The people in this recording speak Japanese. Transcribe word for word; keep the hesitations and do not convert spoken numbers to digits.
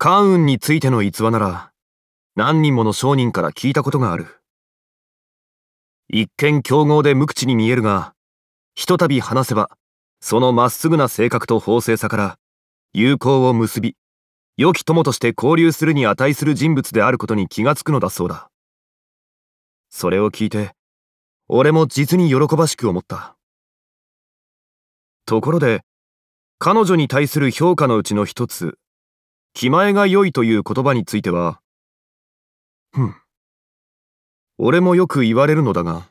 関雲についての逸話なら、何人もの商人から聞いたことがある。一見凶豪で無口に見えるが、ひとたび話せば、そのまっすぐな性格と法正さから、友好を結び、良き友として交流するに値する人物であることに気がつくのだそうだ。それを聞いて、俺も実に喜ばしく思った。ところで、彼女に対する評価のうちの一つ、気前が良いという言葉については、ふん。俺もよく言われるのだが、